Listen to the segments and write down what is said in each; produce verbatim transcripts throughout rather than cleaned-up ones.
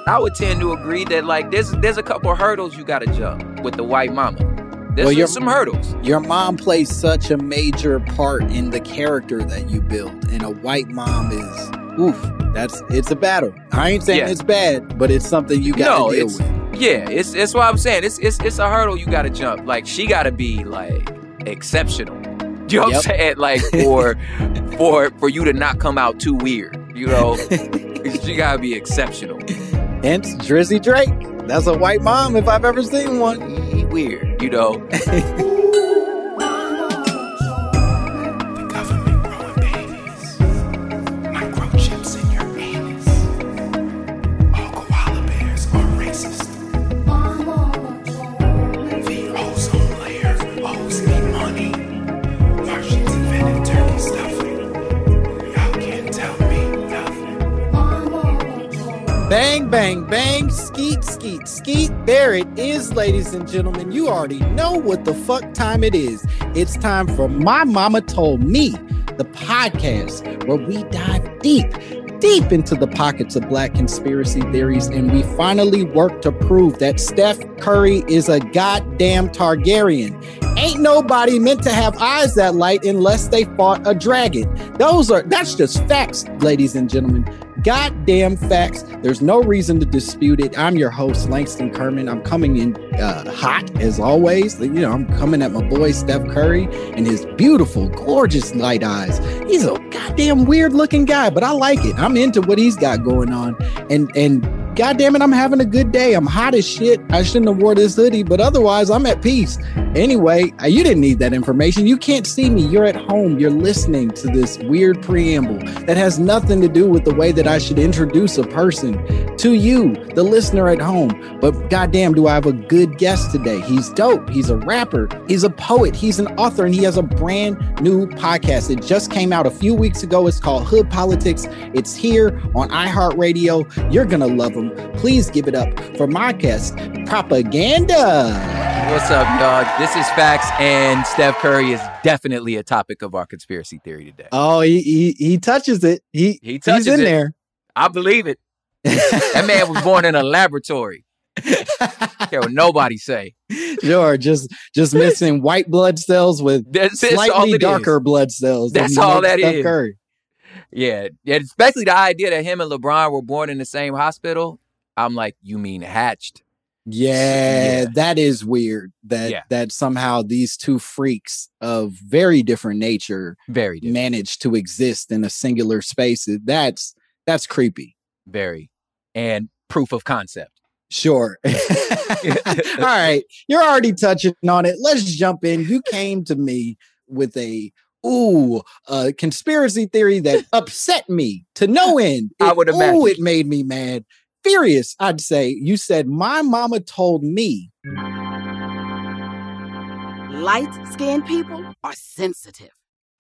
I would tend to agree that like there's there's a couple hurdles you gotta jump with the white mama. There's well, your, some hurdles. Your mom plays such a major part in the character that you build, and a white mom is oof. That's it's a battle. I ain't saying yeah. it's bad, but it's something you gotta no, deal it's, with. Yeah, it's it's what I'm saying. It's it's it's a hurdle you gotta jump. Like she gotta be like exceptional. You know what yep. I'm saying? Like for for for you to not come out too weird. You know, she gotta be exceptional. Hence Drizzy Drake. That's a white mom if I've ever seen one. He weird, you know. Bang, bang, bang, skeet, skeet, skeet. There it is, ladies and gentlemen. You already know what the fuck time it is. It's time for My Mama Told Me, the podcast where we dive deep, deep into the pockets of Black conspiracy theories, and we finally work to prove that Steph Curry is a goddamn Targaryen. Ain't nobody meant to have eyes that light unless they fought a dragon. Those are, that's just facts, ladies and gentlemen. Goddamn facts. There's no reason to dispute it. I'm your host, Langston Kerman. I'm coming in uh, hot as always. You know, I'm coming at my boy Steph Curry and his beautiful, gorgeous light eyes. He's a goddamn weird looking guy, but I like it. I'm into what he's got going on. And and goddamn it, I'm having a good day. I'm hot as shit. I shouldn't have wore this hoodie, but otherwise I'm at peace. Anyway, you didn't need that information. You can't see me. You're at home. You're listening to this weird preamble that has nothing to do with the way that I should introduce a person to you, the listener at home. But goddamn, do I have a good guest today? He's dope. He's a rapper. He's a poet. He's an author, and he has a brand new podcast. It just came out a few weeks ago. It's called Hood Politics. It's here on iHeartRadio. You're going to love him. Please give it up for my guest, Propaganda. What's up, y'all? This is Facts, and Steph Curry is definitely a topic of our conspiracy theory today. Oh, he he, he touches it. He, he touches he's in it. there. I believe it. That man was born in a laboratory. Care what nobody say. Sure, just just missing white blood cells with that's, slightly that's darker is. blood cells. That's all that Steph is. Curry. Yeah, yeah, especially the idea that him and LeBron were born in the same hospital. I'm like, you mean hatched? Yeah, yeah. That is weird. That yeah. that somehow these two freaks of very different nature, very different. managed to exist in a singular space. That's that's creepy. Very, and proof of concept. Sure. All right, you're already touching on it. Let's jump in. You came to me with a ooh, a conspiracy theory that upset me to no end. It, I would imagine. Ooh, it made me mad. Furious, I'd say. You said, my mama told me. Light-skinned people are sensitive.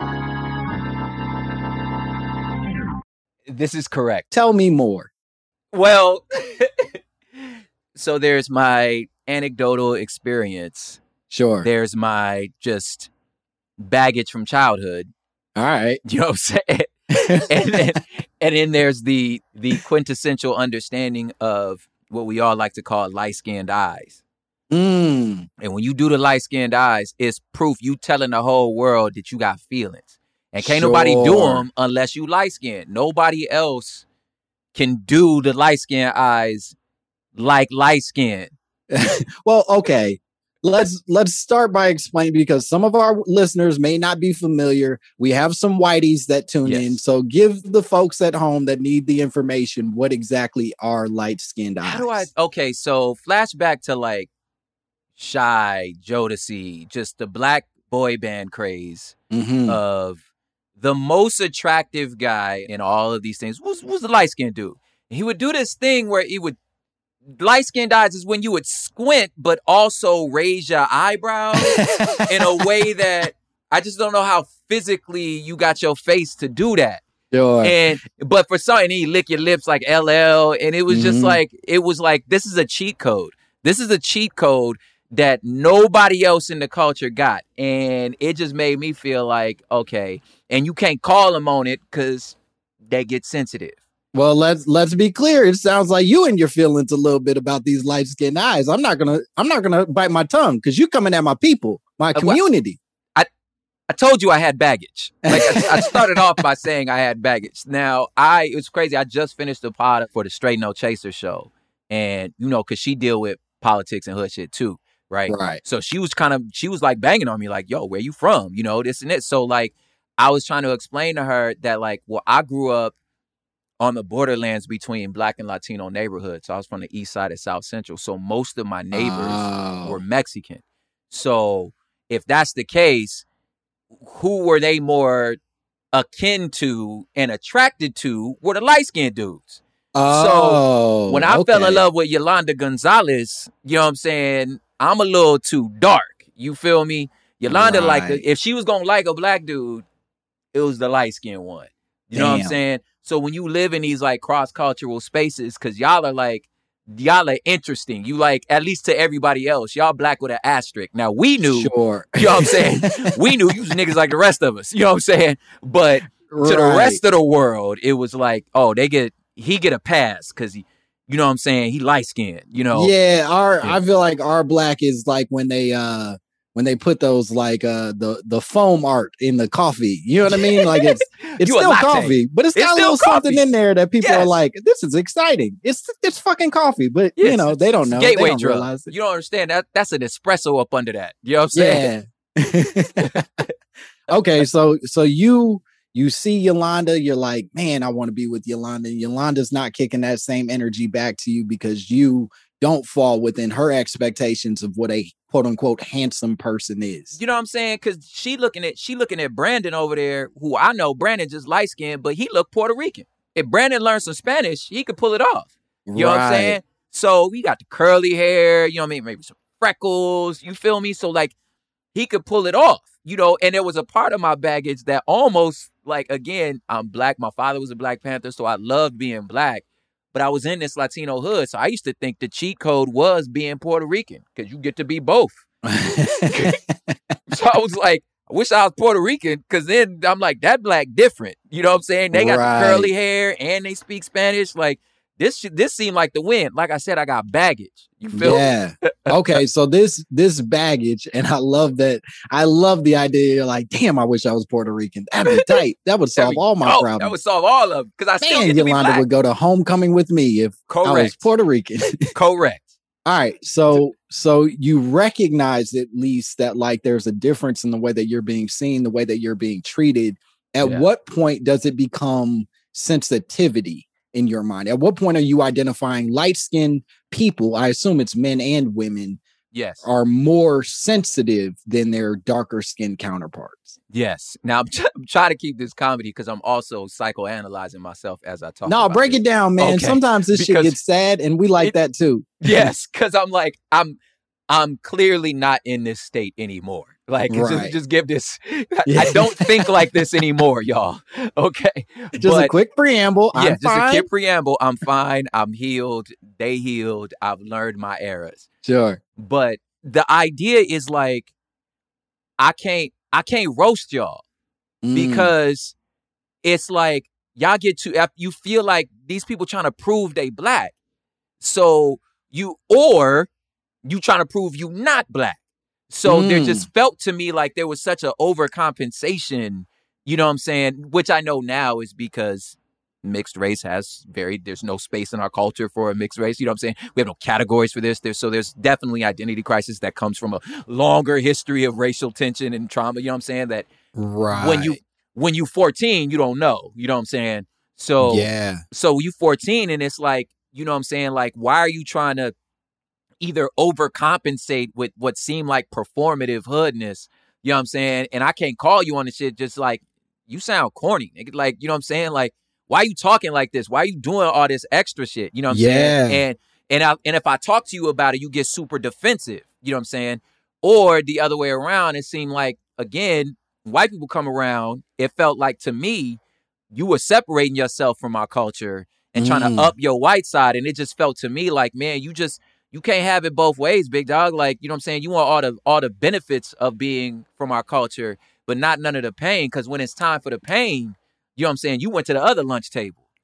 This is correct. Tell me more. Well, so there's my anecdotal experience. Sure. There's my just baggage from childhood. All right. You know what I'm saying? and then and then there's the the quintessential understanding of what we all like to call light-skinned eyes. Mm. And when you do the light-skinned eyes, it's proof you telling the whole world that you got feelings. And can't sure. nobody do them unless you light-skinned. Nobody else can do the light-skinned eyes like light-skinned. Well, okay. Let's let's start by explaining, because some of our listeners may not be familiar. We have some whiteys that tune yes. in. So give the folks at home that need the information what exactly are light-skinned eyes. How do I? Okay, so flashback to like Shy, Jodeci, just the black boy band craze mm-hmm. of the most attractive guy in all of these things was, was the light-skinned dude. He would do this thing where he would light-skinned eyes is when you would squint, but also raise your eyebrows in a way that I just don't know how physically you got your face to do that. Sure. And but for some, and he lick your lips like L L, and it was mm-hmm. just like it was like this is a cheat code. This is a cheat code that nobody else in the culture got, and it just made me feel like okay. And you can't call them on it because they get sensitive. Well, let's let's be clear. It sounds like you and your feelings a little bit about these light skinned eyes. I'm not gonna I'm not gonna bite my tongue because you coming at my people, my community. I I told you I had baggage. Like I, I started off by saying I had baggage. Now I it was crazy. I just finished the pod for the Straight No Chaser show, and you know, cause she deal with politics and hood shit too, right? Right. So she was kind of she was like banging on me, like, "Yo, where you from?" You know, this and that. So like, I was trying to explain to her that like, well, I grew up on the borderlands between Black and Latino neighborhoods. So I was from the east side of South Central. So most of my neighbors Oh. were Mexican. So if that's the case, who were they more akin to and attracted to were the light-skinned dudes. Oh, so when I okay. fell in love with Yolanda Gonzalez, you know what I'm saying? I'm a little too dark. You feel me? Yolanda, like, Right. if she was going to like a black dude, it was the light-skinned one. You know what I'm Damn. saying? So when you live in these like cross-cultural spaces, because y'all are like, y'all are interesting. You like, at least to everybody else, y'all black with an asterisk. Now we knew, Sure. you know what I'm saying? We knew you was niggas like the rest of us. You know what I'm saying? But to the Right. rest of the world, it was like, oh, they get, he get a pass because he, you know what I'm saying? He light-skinned, you know? Yeah, our Yeah. I feel like our black is like when they uh when they put those like uh the the foam art in the coffee. You know what I mean? Like it's it's You a still latte. coffee, but it's It's got a still little something coffee. in there that people are Yes. like, this is exciting. It's it's fucking coffee, but Yes, you know, they don't it's a know. Gateway they don't drug. realize it. You don't understand that. That's an espresso up under that. You know what I'm saying? Yeah. Okay, so so you you see Yolanda, you're like, man, I want to be with Yolanda. And Yolanda's not kicking that same energy back to you because you don't fall within her expectations of what a quote unquote handsome person is. You know what I'm saying? Because she looking at she looking at Brandon over there, who I know Brandon just light skinned, but he looked Puerto Rican. If Brandon learned some Spanish, he could pull it off. You know what I'm Right. saying? So we got the curly hair, you know what I mean? Maybe some freckles, you feel me? So like he could pull it off, you know, and there was a part of my baggage that almost like, again, I'm black. My father was a Black Panther, so I loved being black. But I was in this Latino hood, so I used to think the cheat code was being Puerto Rican because you get to be both. So I was like, I wish I was Puerto Rican because then I'm like, that black different. You know what I'm saying? They got Right. the curly hair and they speak Spanish. Like this, sh- this seemed like the win. Like I said, I got baggage. You feel me? Yeah. Okay. So this this baggage, and I love that. I love the idea. You're like, damn, I wish I was Puerto Rican. That'd be tight. That would There solve we all my go. problems. That would solve all of them because I still Man, get to be Yolanda black. would go to homecoming with me if I was Correct. Puerto Rican. Correct. All right. So so you recognize at least that like there's a difference in the way that you're being seen, the way that you're being treated. At Yeah. what point does it become sensitivity in your mind? At what point are you identifying light-skinned people? I assume it's men and women Yes. are more sensitive than their darker skinned counterparts. Yes. Now I'm, tr- I'm trying to keep this comedy because I'm also psychoanalyzing myself as I talk. No, about break this. it down, man. Okay. Sometimes this shit Because gets sad and we like it- that too. Yes, because I'm like I'm I'm clearly not in this state anymore. Like just, Right. just give this. I, Yeah. I don't think like this anymore, y'all. Okay. Just But- a quick preamble. Yeah, I'm just fine. a quick preamble. I'm fine. I'm healed. They healed. I've learned my errors. Sure. But the idea is like I can't I can't roast y'all Mm. because it's like y'all get to if you feel like these people trying to prove they black. So you or you trying to prove you not black. So there Mm. just felt to me like there was such an overcompensation, you know what I'm saying? Which I know now is because mixed race has very, there's no space in our culture for a mixed race. You know what I'm saying? We have no categories for this. There's, so there's definitely identity crisis that comes from a longer history of racial tension and trauma. You know what I'm saying? That Right. when you, when you fourteen, you don't know, you know what I'm saying? So, yeah. so you fourteen and it's like, you know what I'm saying? Like, why are you trying to either overcompensate with what seemed like performative hoodness? You know what I'm saying? And I can't call you on the shit just like, you sound corny, nigga. Like, you know what I'm saying? Like, why are you talking like this? Why are you doing all this extra shit? You know what I'm Yeah. saying? And and I, and if I talk to you about it, you get super defensive. You know what I'm saying? Or the other way around, it seemed like, again, white people come around, it felt like to me, you were separating yourself from our culture and trying Mm. to up your white side. And it just felt to me like, man, you just, you can't have it both ways, big dog. Like, you know what I'm saying? You want all the all the benefits of being from our culture, but not none of the pain. Because when it's time for the pain, you know what I'm saying? You went to the other lunch table.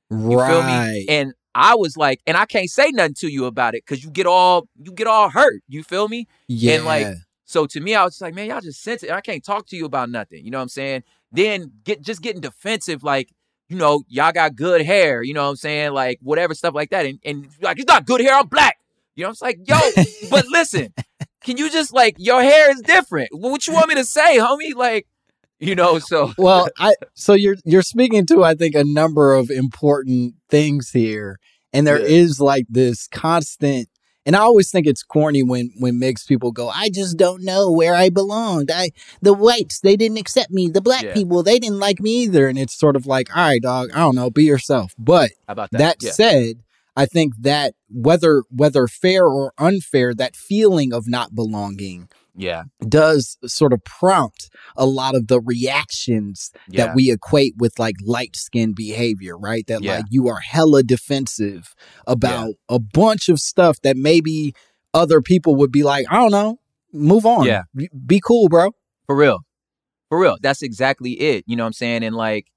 You right. feel me? And I was like, and I can't say nothing to you about it because you get all you get all hurt. You feel me? Yeah. And like, so to me, I was just like, man, y'all just sensitive. I can't talk to you about nothing. You know what I'm saying? Then get just getting defensive, like, you know, y'all got good hair. You know what I'm saying? Like whatever stuff like that. And and like, it's not good hair. I'm black. You know, it's like, yo, but listen, can you just like, your hair is different. What you want me to say, homie? Like, you know, so. Well, I so you're you're speaking to, I think, a number of important things here. And there Yeah. is like this constant, and I always think it's corny when when mixed people go, I just don't know where I belonged. I the whites, they didn't accept me. The black Yeah. people, they didn't like me either. And it's sort of like, all right, dog, I don't know, be yourself. But How about that? that Yeah. said, I think that whether whether fair or unfair, that feeling of not belonging Yeah. does sort of prompt a lot of the reactions Yeah. that we equate with like light skin behavior, right? That Yeah. like you are hella defensive about a bunch of stuff that maybe other people would be like, I don't know, move on. Yeah. Be- Be cool, bro. For real. For real. That's exactly it. You know what I'm saying? And like,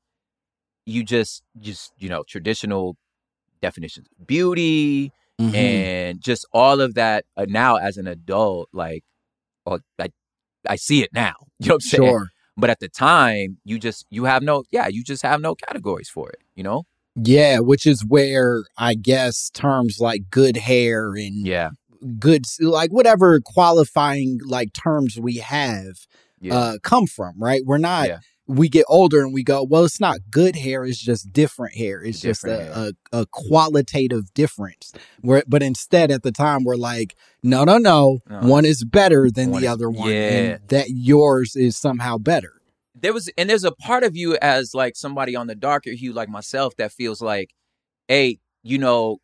you just, just, you know, traditional definitions of beauty Mhm. and just all of that uh, now as an adult, like, oh, I, I see it now. You know what I'm saying? Sure. But at the time, you just, you have no, yeah, you just have no categories for it, you know? Yeah, which is where I guess terms like good hair and Yeah. good, like whatever qualifying like terms we have Yeah. uh, come from, right? We're not, Yeah. we get older and we go, well, it's not good hair. It's just different hair. It's Different just a, a, a qualitative difference. Where, but instead at the time we're like, no, no, no, No. one is better than One the is- other one. yeah. And that yours is somehow better. There was, and there's a part of you as like somebody on the darker hue like myself that feels like, hey, you know,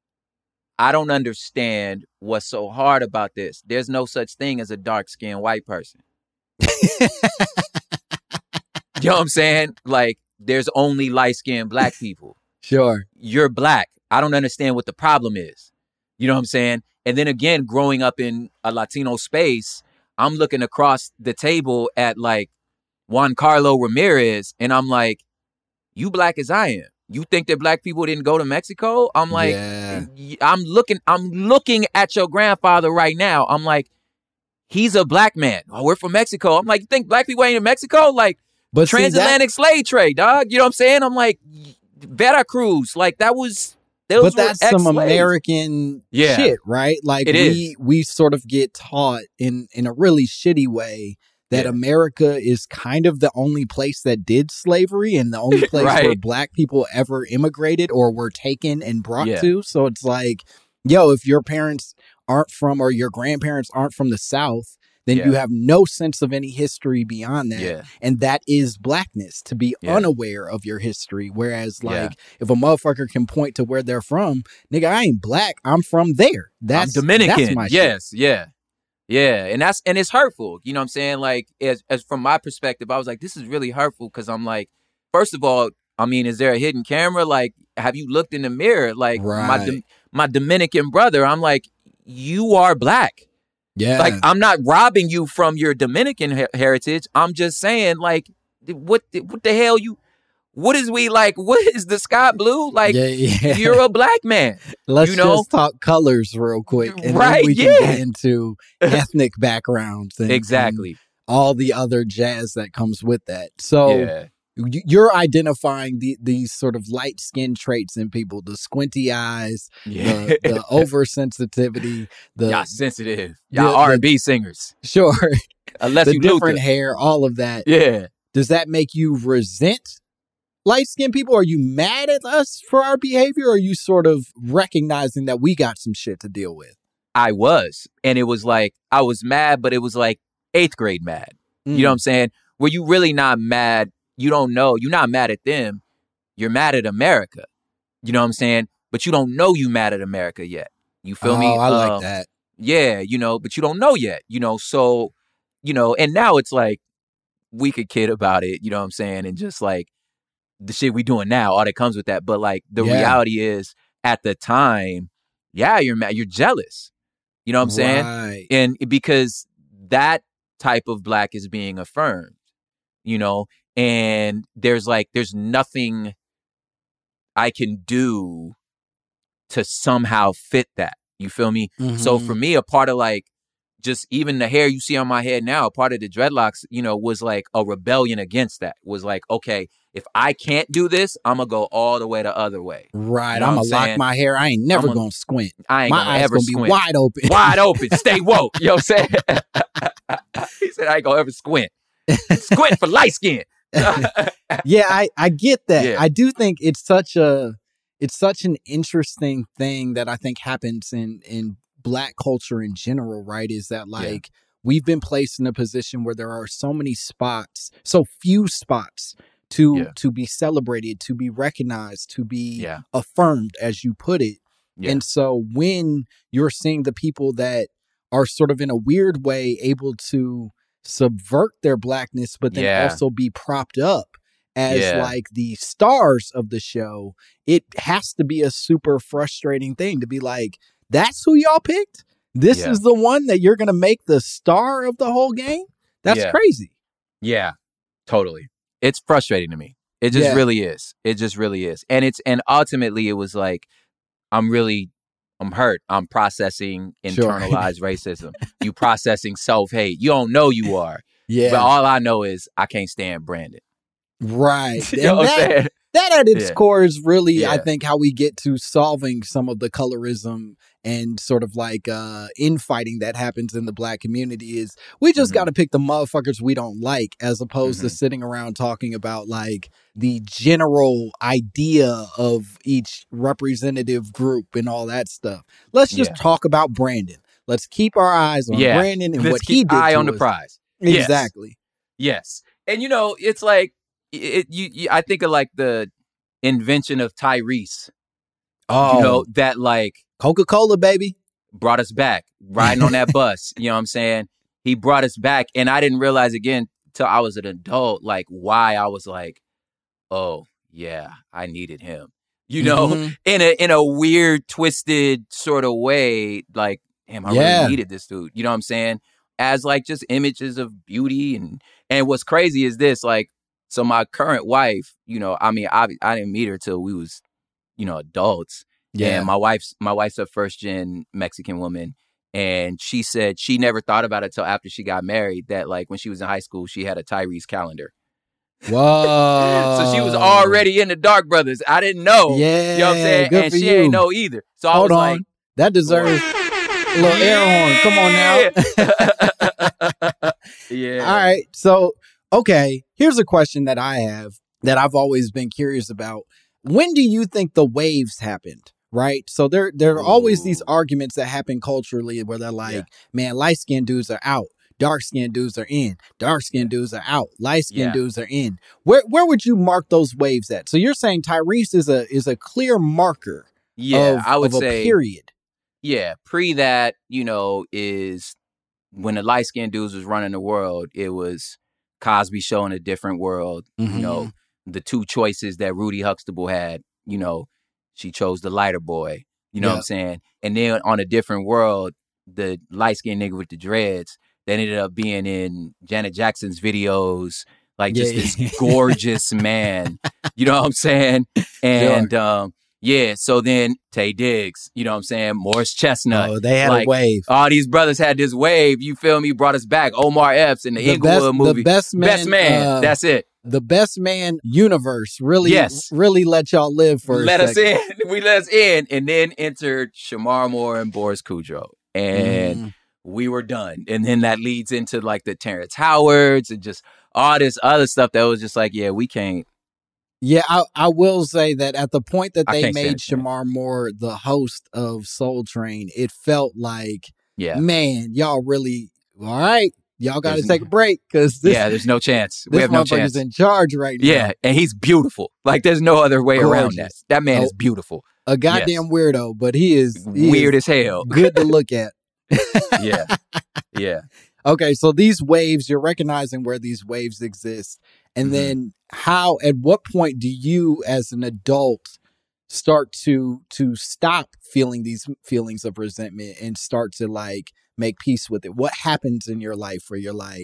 I don't understand what's so hard about this. There's no such thing as a dark-skinned white person. You know what I'm saying? Like, there's only light-skinned black people. Sure. You're black. I don't understand what the problem is. You know what I'm saying? And then again, growing up in a Latino space, I'm looking across the table at like Juan Carlo Ramirez, and I'm like, you black as I am. You think that black people didn't go to Mexico? I'm like, Yeah. y- I'm looking, I'm looking at your grandfather right now. I'm like, he's a black man. Oh, we're from Mexico. I'm like, you think black people ain't in Mexico? Like, But see, that- transatlantic slave trade, dog. You know what I'm saying? I'm like, Veracruz. Like, that was, those but were that's some ex-slaves. American Yeah. shit, right? Like It we is. we sort of get taught in in a really shitty way that Yeah. America is kind of the only place that did slavery and the only place Right. where black people ever immigrated or were taken and brought Yeah. to. So it's like, yo, if your parents aren't from or your grandparents aren't from the South, then Yeah. you have no sense of any history beyond that. Yeah. And that is blackness, to be Yeah. unaware of your history. Whereas, like, Yeah. if a motherfucker can point to where they're from, nigga, I ain't black. I'm from there. That's I'm Dominican. That's my shit. yes, yeah. Yeah. And that's and it's hurtful. You know what I'm saying? Like, as as from my perspective, I was like, this is really hurtful because I'm like, first of all, I mean, is there a hidden camera? Like, have you looked in the mirror? Like my Right. Dom- my Dominican brother, I'm like, you are black. Yeah. Like, I'm not robbing you from your Dominican her- heritage. I'm just saying, like, what the, what the hell you, what is we like, what is the sky blue? Like, yeah, yeah. you're a black man. Let's you know? just talk colors real quick. And Right, then we can yeah. get into ethnic backgrounds. And, Exactly. and all the other jazz that comes with that. So Yeah. y- you're identifying the, these sort of light skin traits in people, the squinty eyes, Yeah. the, the oversensitivity, the Y'all sensitive. Y'all the- R and B singers. sure, Unless the you different Luther. hair, all of that. Yeah. Does that make you resent light skinned people? Are you mad at us for our behavior? Or are you sort of recognizing that we got some shit to deal with? I was. And it was like, I was mad, but it was like eighth grade mad. You know what I'm saying? Where you really not mad. You don't know. You're not mad at them. You're mad at America. You know what I'm saying? But you don't know you mad at America yet. You feel oh, me? I like Um, that. Yeah, you know, but you don't know yet, you know, so, you know, and now it's like, we could kid about it, you know what I'm saying? And just like the shit we doing now, all that comes with that. But like the Yeah. reality is at the time, yeah, you're mad, you're jealous. You know what I'm saying? Right. And because that type of black is being affirmed, you know, and there's like, there's nothing, I can do to somehow fit that. You feel me? Mm-hmm. So for me, a part of like just even the hair you see on my head now, part of the dreadlocks, you know, was like a rebellion against that. Was like, okay, if I can't do this, I'm gonna go all the way the other way. Right. You know I'm what gonna I'm lock my hair. I ain't never I'm a- gonna squint. I ain't My gonna eyes ever gonna squint. be wide open. Wide open. Stay woke. You know what I'm saying? He said, I ain't gonna ever squint. Squint for light skin. Yeah, I, I get that. Yeah. I do think it's such a it's such an interesting thing that I think happens in in Black culture in general, right? Is that like we've been placed in a position where there are so many spots, so few spots to Yeah. to be celebrated, to be recognized, to be Yeah. affirmed, as you put it. Yeah. And so when you're seeing the people that are sort of in a weird way able to subvert their Blackness, but then Yeah. also be propped up as Yeah. like the stars of the show, it has to be a super frustrating thing to be like, that's who y'all picked? This Yeah. is the one that you're going to make the star of the whole game? That's Yeah. crazy. Yeah, totally. It's frustrating to me. It just Yeah. really is. It just really is. And it's and ultimately it was like, I'm really, I'm hurt. I'm processing Sure. internalized racism. You processing self-hate. You don't know you are. Yeah. But all I know is I can't stand Brandon. Right. You know And what I'm that, saying? that at its Yeah. core is really, I Yeah. think, how we get to solving some of the colorism and sort of like uh, infighting that happens in the Black community is we just Mhm. got to pick the motherfuckers we don't like, as opposed to Mhm. sitting around talking about like the general idea of each representative group and all that stuff. Let's just Yeah. talk about Brandon. Let's keep our eyes on Yeah. Brandon and Let's what keep he did eye to on the us. prize. Yes. Exactly. Yes. And you know, it's like it, you, you I think of like the invention of Tyrese. Oh, You know, that like Coca-Cola, baby. brought us back riding on that bus. You know what I'm saying? He brought us back. And I didn't realize again till I was an adult, like why I was like, oh yeah, I needed him. You know, Mhm. in a in a weird, twisted sort of way, like, damn, I Yeah. really needed this dude. You know what I'm saying? As like just images of beauty and and what's crazy is this, like, so my current wife, you know, I mean, I I didn't meet her till we was, you know, adults. Yeah. And my wife's my wife's a first gen Mexican woman. And she said she never thought about it till after she got married that like when she was in high school, she had a Tyrese calendar. Whoa. So she was already in the Dark Brothers. I didn't know. Yeah. You know what I'm saying? Good And for she you. ain't know either. So I Hold was on. like, That deserves a little air horn. Come on now. Yeah. All right. So, okay. Here's a question that I have that I've always been curious about. When do you think the waves happened? Right. So there, there are always these Ooh. arguments that happen culturally where they're like, Yeah. man, light skinned dudes are out. Dark skinned dudes are in. Dark skinned dudes are out. Light skinned Yeah. dudes are in. Where where would you mark those waves at? So you're saying Tyrese is a is a clear marker Yeah, of, I would of a say period. yeah, pre that, you know, is when the light skinned dudes was running the world, it was Cosby Show in a different world. Mhm. You know, the two choices that Rudy Huxtable had, you know, she chose the lighter boy. You know what Yeah. I'm saying? And then on a different world, the light skinned nigga with the dreads, they ended up being in Janet Jackson's videos, like just Yeah. this gorgeous man. You know what I'm saying? And um, yeah, so then Tay Diggs, you know what I'm saying? Morris Chestnut. Oh, they had like, a wave. All these brothers had this wave, you feel me, brought us back. Omar Epps in the, The Inglewood best- movie. the best man, Best man. uh, That's it. The Best Man universe really, Yes. really let y'all live for Let a us second. in. We let us in. And then entered Shamar Moore and Boris Kudrow. And Mm. we were done. And then that leads into like the Terrence Howards and just all this other stuff that was just like, yeah, we can't. Yeah, I, I will say that at the point that I they can't made stand it, Shamar Moore the host of Soul Train, it felt like, Yeah. man, y'all really, all right, y'all got to There's- take a break because this, yeah, there's no chance. We this have no motherfucker's chance. in charge right now. Yeah, and he's beautiful. Like there's no other way around that. Gorgeous. That man Oh, is beautiful. A goddamn weirdo, but he is he Weird is as hell. good to look at. Yeah. Yeah. Okay, so these waves, you're recognizing where these waves exist. And Mhm. then how, at what point do you as an adult start to to stop feeling these feelings of resentment and start to like make peace with it? What happens in your life where you're like,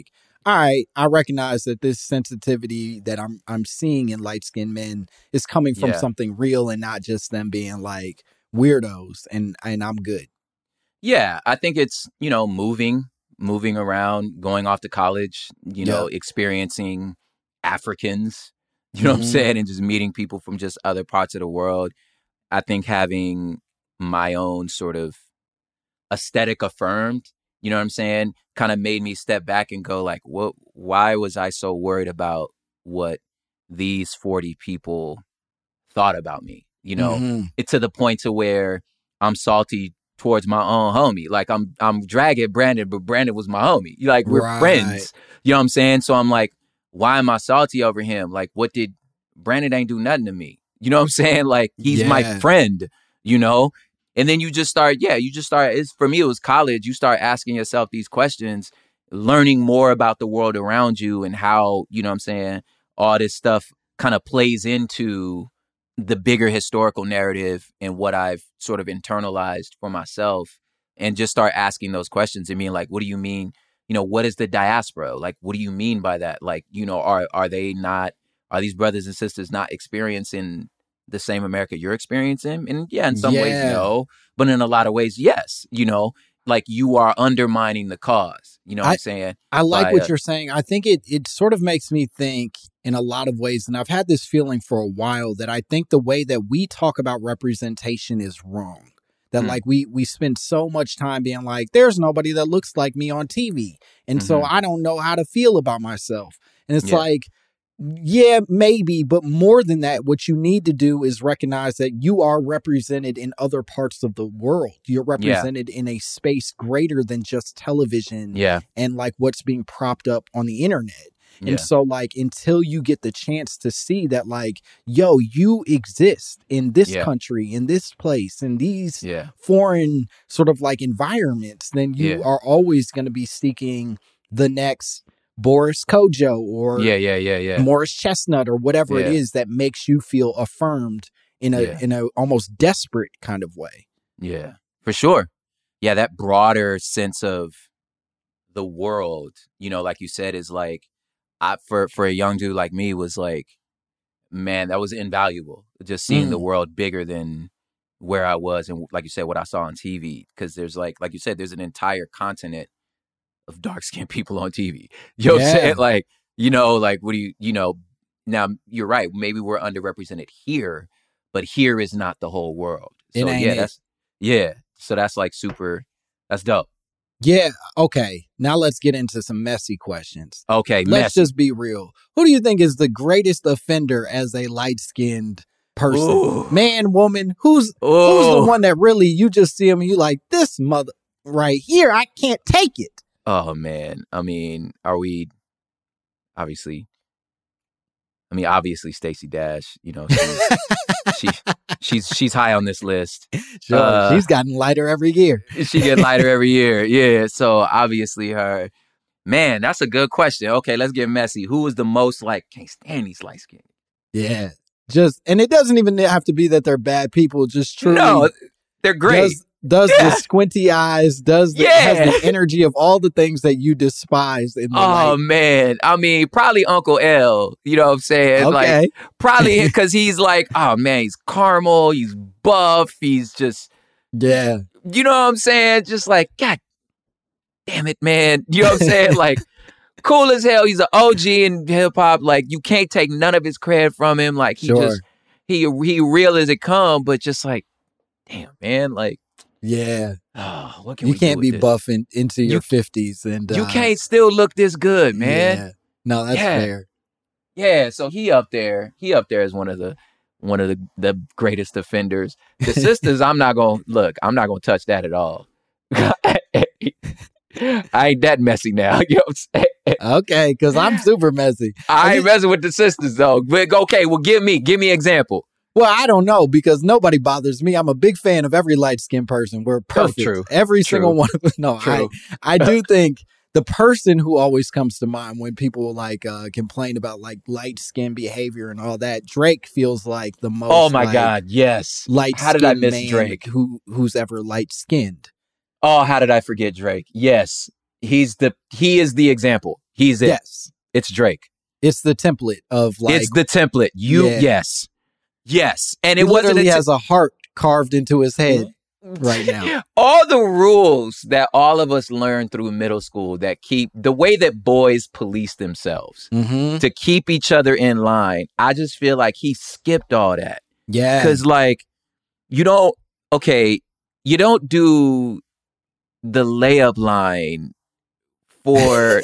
all right, I recognize that this sensitivity that I'm I'm seeing in light-skinned men is coming from Yeah. something real and not just them being like weirdos, and and I'm good. Yeah, I think it's, you know, moving, moving around, going off to college, you know, Yeah. experiencing Africans, you know what I'm Mhm. saying? And just meeting people from just other parts of the world. I think having my own sort of aesthetic affirmed, you know what I'm saying, kind of made me step back and go like, what, why was I so worried about what these forty people thought about me? You know, Mhm. it's to the point to where I'm salty towards my own homie. Like I'm I'm dragging Brandon, but Brandon was my homie. Like we're Right. friends. You know what I'm saying? So I'm like, why am I salty over him? Like, what did Brandon ain't do nothing to me? You know what I'm saying? Like he's my Yeah. friend, you know? And then you just start, yeah, you just start, it's for me, it was college. You start asking yourself these questions, learning more about the world around you and how, you know what I'm saying, all this stuff kind of plays into the bigger historical narrative and what I've sort of internalized for myself, and just start asking those questions and being like, what do you mean? You know, what is the diaspora? Like, what do you mean by that? Like, you know, are are they not, are these brothers and sisters not experiencing the same America you're experiencing? And yeah, in some ways, Yeah. no. But in a lot of ways, yes. You know, like you are undermining the cause. You know what I, am saying? I like by, what uh, you're saying. I think it it sort of makes me think in a lot of ways, and I've had this feeling for a while, that I think the way that we talk about representation is wrong. That Hmm. like we we spend so much time being like, there's nobody that looks like me on T V. And so Mhm. I don't know how to feel about myself. And it's Yeah. like, yeah, maybe, but more than that, what you need to do is recognize that you are represented in other parts of the world. You're represented in a space greater than just television Yeah. and like what's being propped up on the internet. Yeah. And so like until you get the chance to see that like, yo, you exist in this Yeah. country, in this place, in these Yeah. foreign sort of like environments, then you Yeah. are always going to be seeking the next Boris Kojo or Yeah. Yeah. Yeah. Yeah. Morris Chestnut or whatever it Yeah. is that makes you feel affirmed in a Yeah. in a almost desperate kind of way. Yeah, for sure. Yeah, that broader sense of the world, you know, like you said, is like, I for for a young dude like me was like, man, that was invaluable. Just seeing the Mm. world bigger than where I was, and like you said, what I saw on T V. Because there's like, like you said, there's an entire continent of dark skinned people on T V. You know what I'm Yeah. saying? Like, you know, like what do you, you know? Now you're right. Maybe we're underrepresented here, but here is not the whole world. It So ain't yeah, it. that's yeah. So that's like super. That's dope. Yeah. Okay. Now let's get into some messy questions. Okay, Let's messy. just be real. Who do you think is the greatest offender as a light skinned person? Ooh. Man, woman, who's who's Oh. the one that really you just see him and you like, this mother right here, I can't take it. Oh man. I mean, are we obviously? I mean, obviously, Stacey Dash. You know, she's she, she's she's high on this list. Sure. Uh, She's gotten lighter every year. She get lighter every year. Yeah. So obviously, her. Man, that's a good question. Okay, let's get messy. Who was the most like? Can't stand these light skin. Yeah. Just and it doesn't even have to be that they're bad people, just truly No, they're great. does, does Yeah. the squinty eyes, does the Yeah. has the energy of all the things that you despise in the Oh light. man, I mean, probably Uncle L. You know what I'm saying? Okay. Like, probably because he's like, oh man, he's caramel, he's buff, he's just, Yeah. you know what I'm saying? Just like, God damn it, man. You know what I'm saying? Like, cool as hell. He's an O G in hip hop. Like, you can't take none of his credit from him. Like, he Sure. just he he real as it come, but just like, damn, man. Like, Yeah. oh, what can You we can't do be with this? buffing into your You- fifties and You uh, can't still look this good, man. Yeah. No, that's Yeah. fair. Yeah, so he up there. He up there as one of the one of the, the greatest offenders. The sisters, I'm not gonna look. I'm not gonna touch that at all. I ain't that messy now. You know what I'm saying? Okay, because I'm super messy. I ain't messing with the sisters though. But okay, well, give me give me an example. Well, I don't know because nobody bothers me. I'm a big fan of every light skinned person. We're perfect. true. Every True. single one of us. No, True. I, I do think the person who always comes to mind when people like uh, complain about like light skin behavior and all that, Drake feels like the most. Oh my like, God, yes. light How did I skinned miss man Drake? Who who's ever light skinned? Oh, how did I forget Drake? Yes, he's the he is the example. He's it. Yes. It's Drake. It's the template of like. It's the template. You, Yeah. yes. Yes. And He it wasn't literally a te- has a heart carved into his head right now. all the rules that all of us learned through middle school that keep the way that boys police themselves Mm-hmm. to keep each other in line. I just feel like he skipped all that. Yeah. Because, like, you don't, okay, you don't do the layup line for,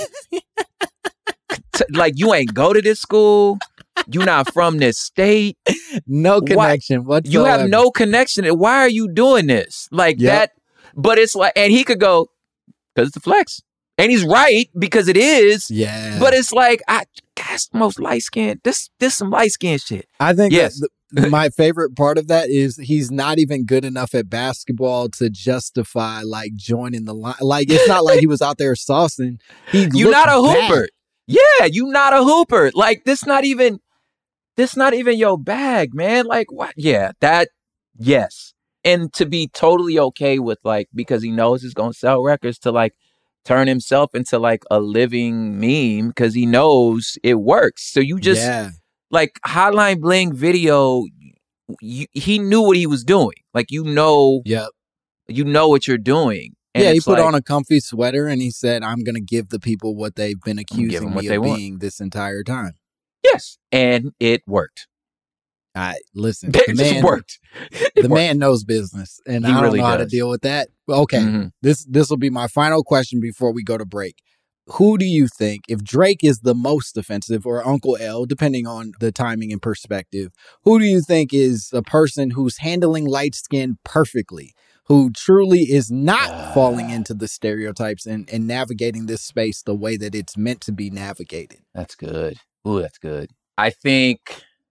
t- like, you ain't go to this school. You not from this state. No Why- connection whatsoever. You have no connection. Why are you doing this? Like Yep. that. But it's like, and he could go, because it's the flex. And he's right, because it is. Yeah. But it's like, I, that's most light skinned. This, this some light skinned shit. I think Yes. that the, my favorite part of that is he's not even good enough at basketball to justify like joining the line. Like it's not like he was out there saucing. He You looked not a bad. hooper. Yeah, you not a hooper. Like this not even this not even your bag, man. Like what? Yeah, that yes. And to be totally okay with like because he knows he's gonna sell records to like turn himself into like a living meme because he knows it works. So you just yeah. like Hotline Bling video, you, he knew what he was doing. Like you know, Yep. you know what you're doing. And Yeah, he it's put like, on a comfy sweater and he said, I'm going to give the people what they've been give accusing them what me they of want. being this entire time. yes, and it worked. I listen, It the just man, worked. It the worked. man knows business and He I don't really know how to does. deal with that. Okay, Mhm. this this will be my final question before we go to break. Who do you think, if Drake is the most offensive or Uncle L, depending on the timing and perspective, who do you think is a person who's handling light skin perfectly, who truly is not Uh. falling into the stereotypes and, and navigating this space the way that it's meant to be navigated? That's good. Ooh, that's good. I think,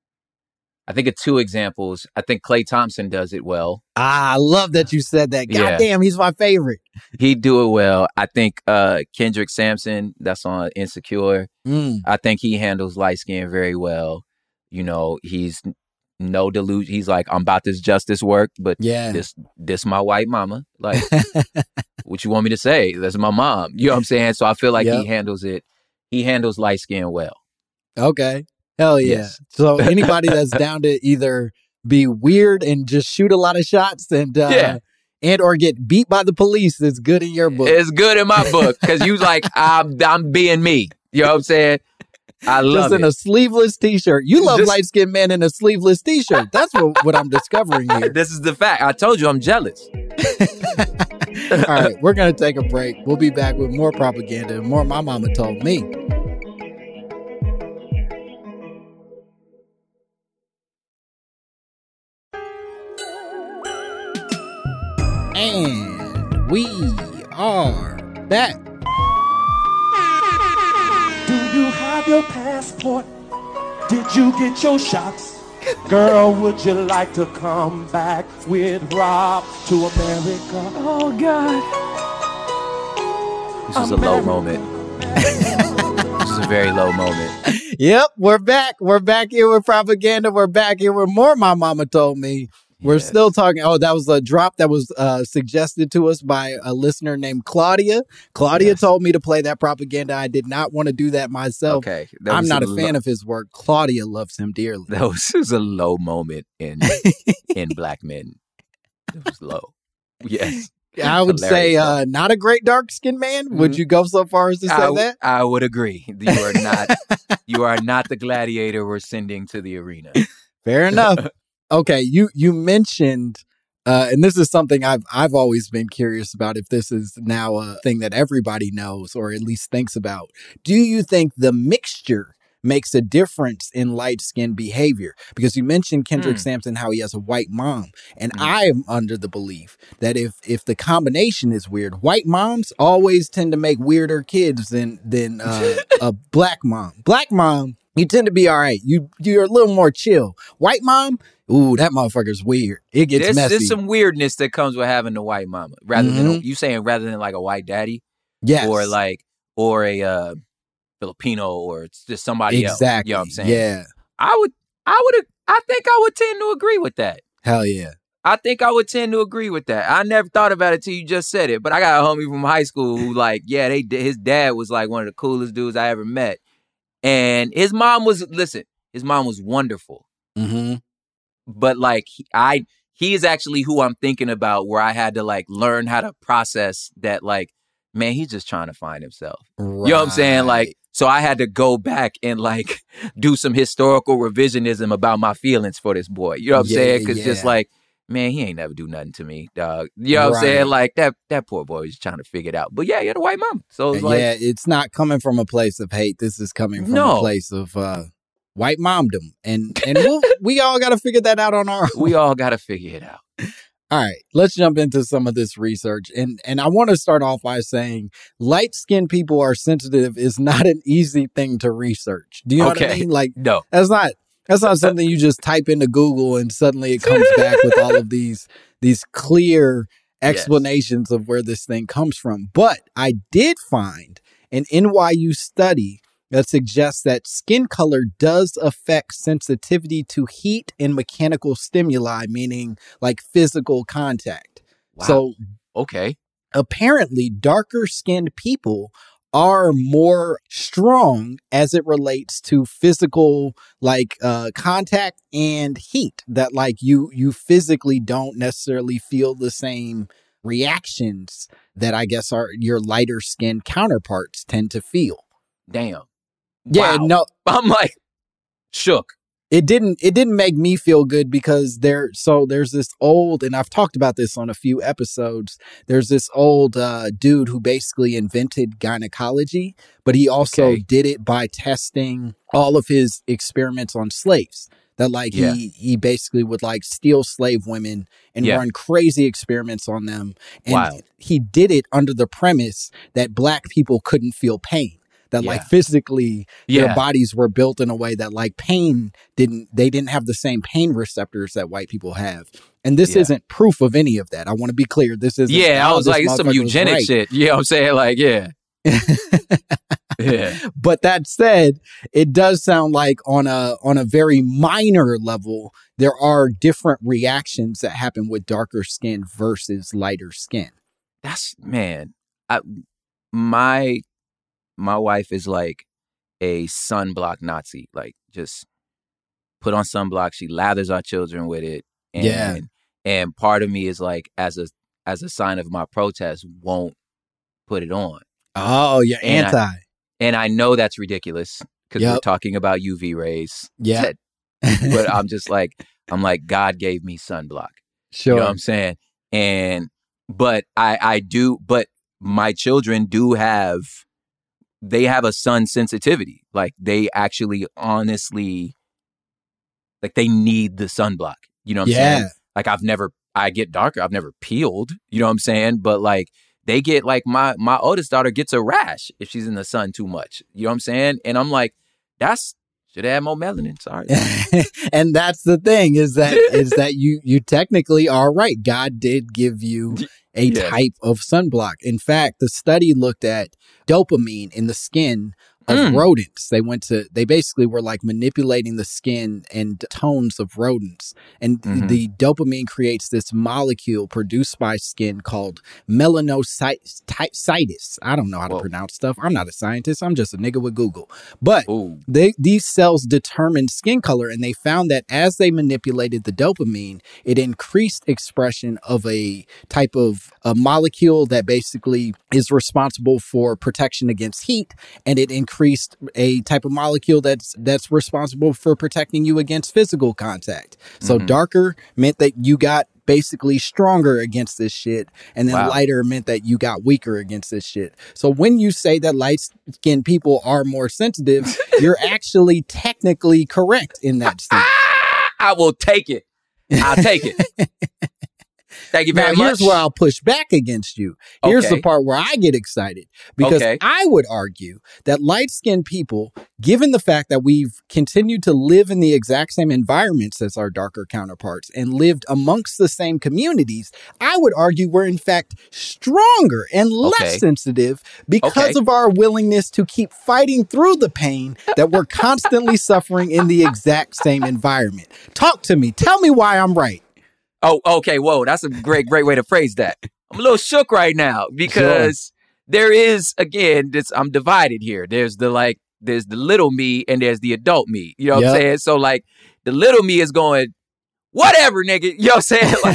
I think of two examples. I think Klay Thompson does it well. Ah, I love that you said that. God Yeah. damn, he's my favorite. He do it well. I think uh, Kendrick Sampson, that's on Insecure. Mm, I think he handles light skin very well. You know, he's no delusion. He's like, I'm about this justice work, but yeah. this this my white mama. Like, what you want me to say? That's my mom. You know what I'm saying? So I feel like Yep. he handles it. He handles light skin well. Okay. Hell yeah. Yes. So anybody that's down to either be weird and just shoot a lot of shots and uh Yeah. and or get beat by the police is good in your book. It's good in my book because you like I'm I'm being me. You know what I'm saying? I Just love in it. a sleeveless t-shirt. You love Just- light skinned men in a sleeveless t-shirt. That's what, what I'm discovering here. This is the fact. I told you I'm jealous. All right, we're gonna take a break. We'll be back with more propaganda and more My Mama Told Me. And we are back. Do you have your passport? Did you get your shots? Girl, would you like to come back with Rob to America? Oh, God. This is a low moment. This is a very low moment. Yep, we're back. We're back here with propaganda. We're back here with more My Mama Told Me. We're Yes. still talking. Oh, that was a drop that was uh, suggested to us by a listener named Claudia. Claudia Yes. told me to play that propaganda. I did not want to do that myself. Okay. that I'm was not a lo- fan of his work. Claudia loves him dearly. That was, was a low moment in in black men. It was low. Yes. I would say Hilarious, uh, not a great dark skinned man. Would Mhm. you go so far as to say I, that? I would agree. You are not you are not the gladiator we're sending to the arena. Fair enough. Okay, you you mentioned, uh, and this is something I've I've always been curious about. If this is now a thing that everybody knows or at least thinks about, do you think the mixture makes a difference in light skin behavior? Because you mentioned Kendrick Hmm. Sampson, how he has a white mom, and Mhm. I'm under the belief that if if the combination is weird, white moms always tend to make weirder kids than than uh, a black mom. Black mom, you tend to be all right. You you're a little more chill. White mom, ooh, that motherfucker's weird. It gets There's, messy. there's some weirdness that comes with having a white mama, rather than Mhm. you saying rather than like a white daddy, yes, or like or a uh, Filipino, or it's just somebody else. exactly. You know what I'm saying? Yeah, I would, I would, I think I would tend to agree with that. hell yeah. I think I would tend to agree with that. I never thought about it till you just said it. But I got a homie from high school who, like, yeah, they his dad was like one of the coolest dudes I ever met, and his mom was listen. His mom was wonderful, Mm-hmm. but like he, I, he is actually who I'm thinking about. Where I had to like learn how to process that. Like, man, he's just trying to find himself. Right. You know what I'm saying? Like, so I had to go back and like do some historical revisionism about my feelings for this boy. You know what I'm Yeah, saying? Because yeah. just like, man, he ain't never do nothing to me, dog. You know what I'm saying? Right. Like that that poor boy was trying to figure it out. But yeah, he had a white mom. So it's like, yeah, it's not coming from a place of hate. This is coming from No. a place of uh, white momdom, and and we'll, we all got to figure that out on our own. we all got to figure it out. All right, let's jump into some of this research. And and I want to start off by saying light-skinned people are sensitive is not an easy thing to research. Do you know what I Okay. mean? Like, No. that's not that's not something you just type into Google and suddenly it comes back with all of these these clear explanations of where this thing comes from. But I did find an N Y U study that suggests that skin color does affect sensitivity to heat and mechanical stimuli, meaning like physical contact. Wow. So Okay. apparently darker skinned people are more strong as it relates to physical like uh contact and heat, that like you you physically don't necessarily feel the same reactions that I guess are your lighter skinned counterparts tend to feel. Damn. Yeah, Wow. no, I'm like shook. it didn't it didn't make me feel good because there so there's this old, and I've talked about this on a few episodes, there's this old uh dude who basically invented gynecology, but he also Okay. did it by testing all of his experiments on slaves. That like Yeah. he he basically would like steal slave women and Yeah. run crazy experiments on them, and Wild. he did it under the premise that black people couldn't feel pain. That like Yeah. physically Yeah. their bodies were built in a way that like pain didn't, they didn't have the same pain receptors that white people have. And this Yeah. isn't proof of any of that. I want to be clear. This isn't. Yeah, I oh, was this like, it's some motherfucker was eugenic right. shit. You know what I'm saying? Like, yeah. Yeah. But that said, it does sound like on a on a very minor level, there are different reactions that happen with darker skin versus lighter skin. That's man. I, my my wife is like a sunblock Nazi. Like, just put on sunblock. She lathers our children with it. And, Yeah. And part of me is like, as a as a sign of my protest, won't put it on. Oh, you're And I- anti. And I know that's ridiculous because we're Yep. talking about U V rays. Yeah. But I'm just like, I'm like, God gave me sunblock. Sure. You know what I'm saying? And but I I do but my children do have they have a sun sensitivity. Like, they actually honestly like they need the sunblock. You know what I'm Yeah. saying? Like, I've never I get darker. I've never peeled. You know what I'm saying? But like they get like my my oldest daughter gets a rash if she's in the sun too much. You know what I'm saying? And I'm like, that's should have more melanin. Sorry. And that's the thing is that is that you you technically are right. God did give you a Yeah. type of sunblock. In fact, the study looked at dopamine in the skin of Mm. rodents. They went to they basically were like manipulating the skin and tones of rodents. And th- Mhm. the dopamine creates this molecule produced by skin called melanocytis. I don't know how to Whoa. pronounce stuff. I'm not a scientist. I'm just a nigga with Google. But Ooh. they these cells determined skin color, and they found that as they manipulated the dopamine, it increased expression of a type of a molecule that basically is responsible for protection against heat, and it increased a type of molecule that's that's responsible for protecting you against physical contact. So Mhm. darker meant that you got basically stronger against this shit, and then Wow. lighter meant that you got weaker against this shit. So when you say that light skinned people are more sensitive, you're actually technically correct in that sense. Ah, I will take it. I'll take it. Thank you Now, very much. here's where I'll push back against you. Here's Okay. the part where I get excited, because Okay. I would argue that light-skinned people, given the fact that we've continued to live in the exact same environments as our darker counterparts and lived amongst the same communities, I would argue we're in fact stronger and less Okay. sensitive because Okay. of our willingness to keep fighting through the pain that we're constantly suffering in the exact same environment. Talk to me. Tell me why I'm right. Oh, okay. Whoa, that's a great, great way to phrase that. I'm a little shook right now because sure. there is, again, this, I'm divided here. There's the like, there's the little me and there's the adult me. You know what yep. I'm saying? So like the little me is going, whatever, nigga. You know what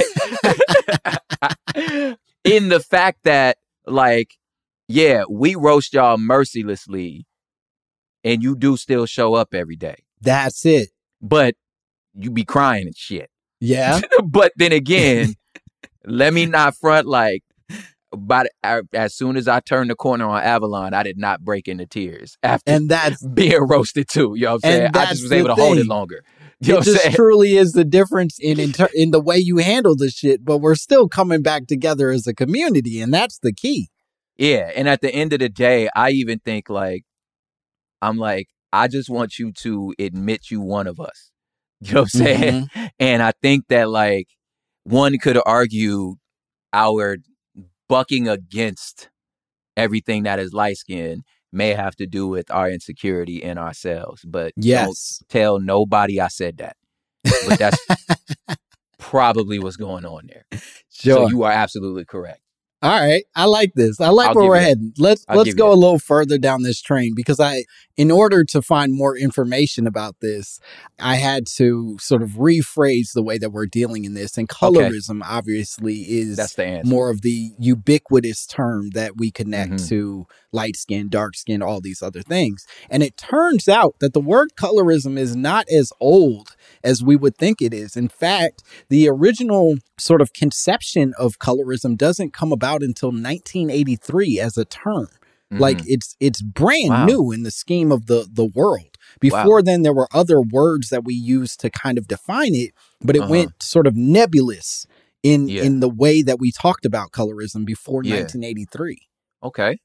I'm saying? Like, in the fact that, like, yeah, we roast y'all mercilessly and you do still show up every day. That's it. But you be crying and shit. Yeah. But then again, let me not front like, but as soon as I turned the corner on Avalon, I did not break into tears after and that's, being roasted too. You know what I'm saying? I just was able to thing. hold it longer. You know it just truly is the difference in in, ter- in the way you handle the shit, but we're still coming back together as a community, and that's the key. Yeah, and at the end of the day, I even think like, I'm like, I just want you to admit you one of us. You know what I'm saying? Mm-hmm. And I think that like, one could argue our bucking against everything that is light-skinned may have to do with our insecurity in ourselves, but yes. don't tell nobody I said that. But that's probably what's going on there. Sure. So you are absolutely correct. All right. I like this. I like I'll where we're that. heading. Let's I'll let's go a little further down this train because I, in order to find more information about this, I had to sort of rephrase the way that we're dealing in this. And colorism okay. obviously is That's the answer. more of the ubiquitous term that we connect mm-hmm. to light skin, dark skin, all these other things. And it turns out that the word colorism is not as old as we would think it is. In fact, the original sort of conception of colorism doesn't come about until nineteen eighty-three as a term. Mm-hmm. Like it's it's brand wow. new in the scheme of the, the world. Before wow. then, there were other words that we used to kind of define it, but it uh-huh. went sort of nebulous in, yeah. in the way that we talked about colorism before yeah. nineteen eighty-three. Okay.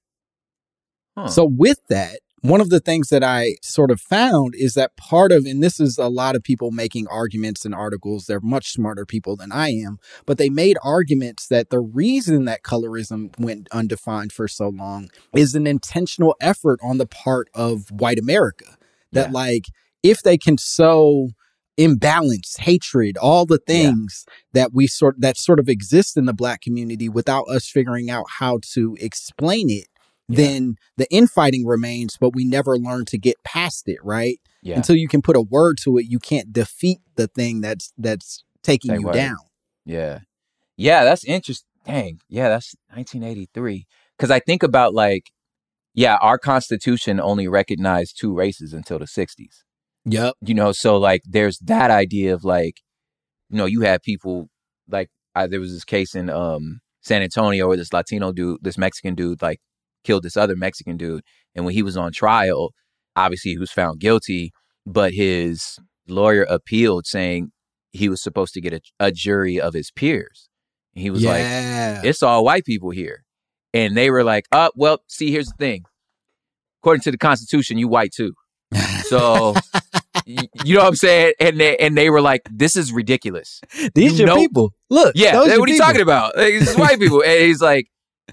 Huh. So with that, one of the things that I sort of found is that part of, and this is a lot of people making arguments and articles, they're much smarter people than I am, but they made arguments that the reason that colorism went undefined for so long is an intentional effort on the part of white America. That yeah. like, if they can sow imbalance, hatred, all the things yeah. that we sort that sort of exist in the Black community without us figuring out how to explain it, yeah. then the infighting remains, but we never learn to get past it, right? Yeah. Until you can put a word to it, you can't defeat the thing that's that's taking Same you word. down. Yeah. Yeah, that's interesting. Dang. Yeah, that's nineteen eighty-three. Because I think about like, yeah, our Constitution only recognized two races until the sixties. Yep. You know, so like there's that idea of like, you know, you had people like, I, there was this case in um, San Antonio where this Latino dude, this Mexican dude, like, killed this other Mexican dude. And when he was on trial, obviously he was found guilty, but his lawyer appealed saying he was supposed to get a, a jury of his peers. And he was yeah. like, it's all white people here. And they were like, oh, well, see, here's the thing. According to the Constitution, you white too. So, y- you know what I'm saying? And they, and they were like, this is ridiculous. These you are know? people. Look. Yeah, those what are you talking about? Like, this is white people. And he's like,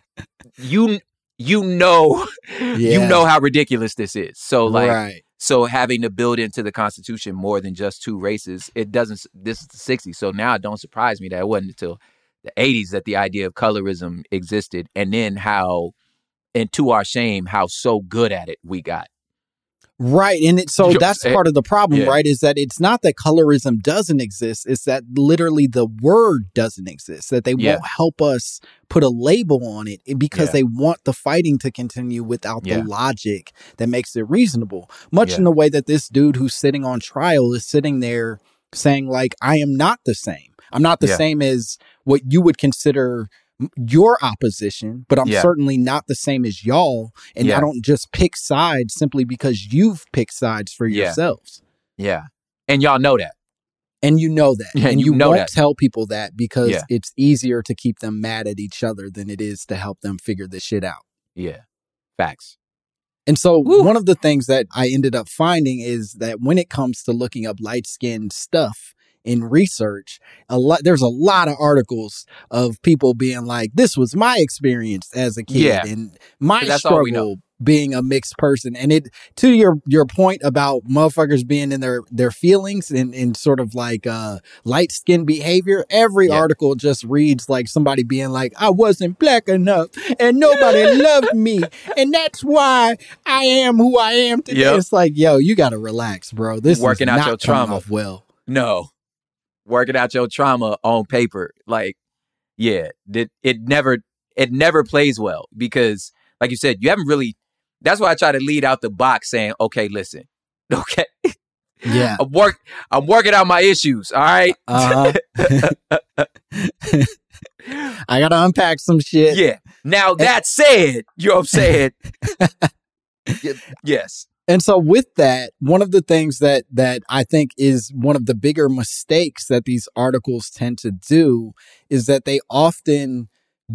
you you know, yeah. you know how ridiculous this is. So like, right. so having to build into the Constitution more than just two races, it doesn't, this is the sixties. So now it don't surprise me that it wasn't until the eighties that the idea of colorism existed. And then how, and to our shame, how so good at it we got. Right. And it, so that's part of the problem, yeah. right? Is that it's not that colorism doesn't exist. It's that literally the word doesn't exist, that they yeah. won't help us put a label on it because yeah. they want the fighting to continue without yeah. the logic that makes it reasonable. Much yeah. in the way that this dude who's sitting on trial is sitting there saying like, I am not the same. I'm not the yeah. same as what you would consider your opposition, but I'm yeah. certainly not the same as y'all. And yeah. I don't just pick sides simply because you've picked sides for yeah. yourselves. Yeah. And y'all know that. And you know that. Yeah, and you you know won't that. tell people that because yeah. it's easier to keep them mad at each other than it is to help them figure this shit out. Yeah. Facts. And so Woo. one of the things that I ended up finding is that when it comes to looking up light-skinned stuff in research, a lot there's a lot of articles of people being like, this was my experience as a kid yeah. and my that's all we struggle know. being a mixed person. And it, to your, your point about motherfuckers being in their, their feelings and, and sort of like, uh, light skinned behavior. Every Yeah. article just reads like somebody being like, I wasn't black enough and nobody loved me. And that's why I am who I am today. Yep. It's like, yo, you got to relax, bro. This Working is out not your coming trauma. off well. No. Working out your trauma on paper. Like, yeah, it, it never, it never plays well because like you said, you haven't really, that's why I try to lead out the box saying, okay, listen, okay. Yeah. I'm work, I'm working out my issues. All right. Uh, I got to unpack some shit. Yeah. Now that said, you know what I'm saying? Yes. And so with that, one of the things that that I think is one of the bigger mistakes that these articles tend to do is that they often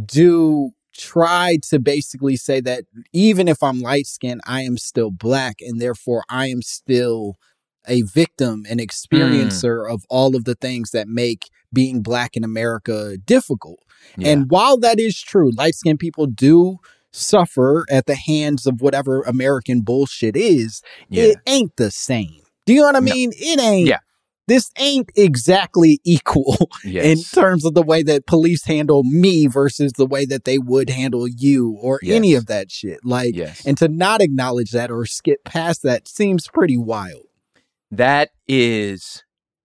do try to basically say that even if I'm light skinned, I am still black and therefore I am still a victim and experiencer mm. of all of the things that make being black in America difficult. Yeah. And while that is true, light skinned people do suffer at the hands of whatever American bullshit is, yeah. it ain't the same. Do you know what I mean? No. It ain't. Yeah. This ain't exactly equal yes. in terms of the way that police handle me versus the way that they would handle you or yes. any of that shit. Like, yes. and to not acknowledge that or skip past that seems pretty wild. That is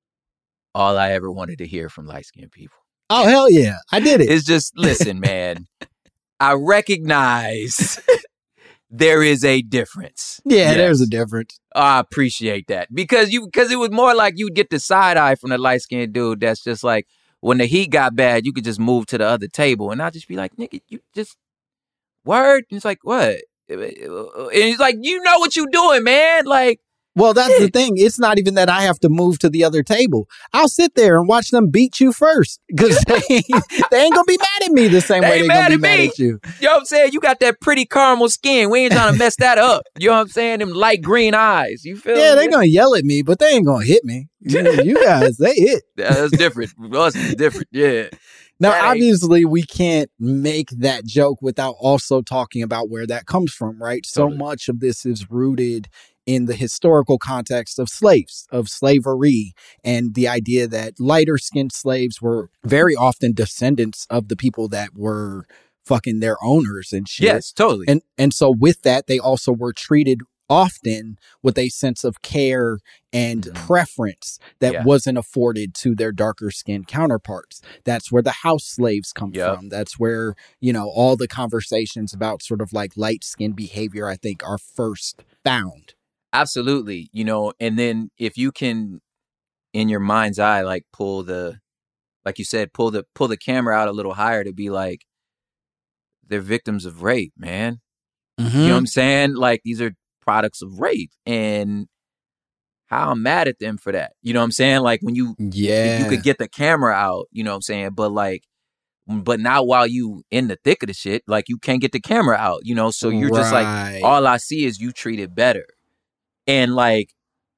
all I ever wanted to hear from light-skinned people. Oh, hell yeah. I did it. It's just, listen, man, I recognize there is a difference. Yeah, yes. there's a difference. I appreciate that because you because it was more like you'd get the side eye from the light skinned dude that's just like when the heat got bad, you could just move to the other table and I'll just be like, nigga, you just word. And it's like, what? And he's like, you know what you doing, man? Like, well, that's the thing. It's not even that I have to move to the other table. I'll sit there and watch them beat you first because they, they ain't going to be mad at me the same they way they're going to be mad me. at you. You know what I'm saying? You got that pretty caramel skin. We ain't trying to mess that up. You know what I'm saying? Them light green eyes. You feel Yeah, me? they're going to yell at me, but they ain't going to hit me. You, you guys, they hit. Yeah, that's different. Us is different. Yeah. Now, that obviously, ain't... we can't make that joke without also talking about where that comes from, right? Totally. So much of this is rooted in the historical context of slaves, of slavery, and the idea that lighter skinned slaves were very often descendants of the people that were fucking their owners and shit. Yes, totally. And and so with that, they also were treated often with a sense of care and mm-hmm. preference that yeah. wasn't afforded to their darker skinned counterparts. That's where the house slaves come yep. from. That's where, you know, all the conversations about sort of like light skinned behavior, I think, are first found. Absolutely. You know, and then if you can, in your mind's eye, like pull the, like you said, pull the, pull the camera out a little higher to be like, they're victims of rape, man. Mm-hmm. You know what I'm saying? Like these are products of rape and how I'm mad at them for that. You know what I'm saying? Like when you, yeah, you could get the camera out, you know what I'm saying? But like, but not while you in the thick of the shit, like you can't get the camera out, you know? So you're right. just like, all I see is you treat it better. And like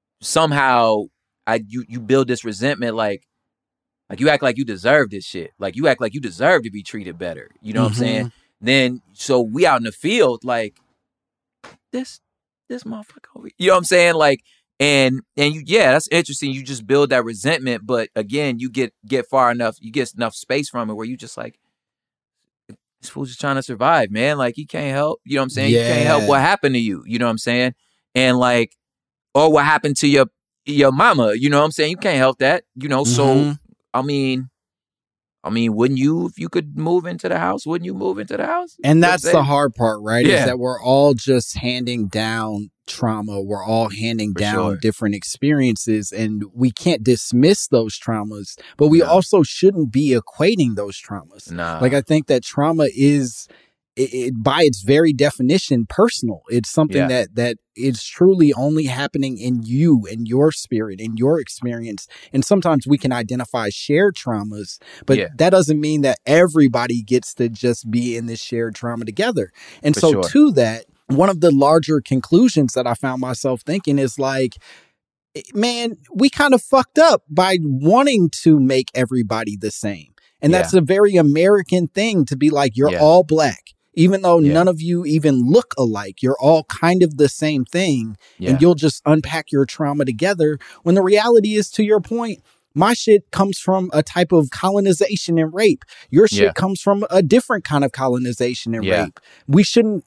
somehow I you you build this resentment like like you act like you deserve this shit. Like you act like you deserve to be treated better. You know mm-hmm. what I'm saying? Then so we out in the field like this this motherfucker over here. You know what I'm saying? Like and and you yeah, that's interesting. You just build that resentment, but again, you get get far enough, you get enough space from it where you just like this fool's just trying to survive, man. Like he can't help. You know what I'm saying? Yeah. You can't help what happened to you. You know what I'm saying? And like, or what happened to your your mama, you know what I'm saying? You can't help that, you know? Mm-hmm. So, I mean, I mean, wouldn't you, if you could move into the house, wouldn't you move into the house? And that's the hard part, right? Yeah. Is that we're all just handing down trauma. We're all handing For down sure. different experiences and we can't dismiss those traumas, but we No. also shouldn't be equating those traumas. Nah. Like, I think that trauma is... It, it, by its very definition, personal. It's something Yeah. that that is truly only happening in you, in your spirit, in your experience. And sometimes we can identify shared traumas, but Yeah. that doesn't mean that everybody gets to just be in this shared trauma together. And For so sure. to that, one of the larger conclusions that I found myself thinking is like, man, we kind of fucked up by wanting to make everybody the same. And that's Yeah. a very American thing to be like, you're Yeah. all black. even though Yeah. none of you even look alike. You're all kind of the same thing, Yeah. and you'll just unpack your trauma together. When the reality is, to your point, my shit comes from a type of colonization and rape. Your shit Yeah. comes from a different kind of colonization and Yeah. rape. We shouldn't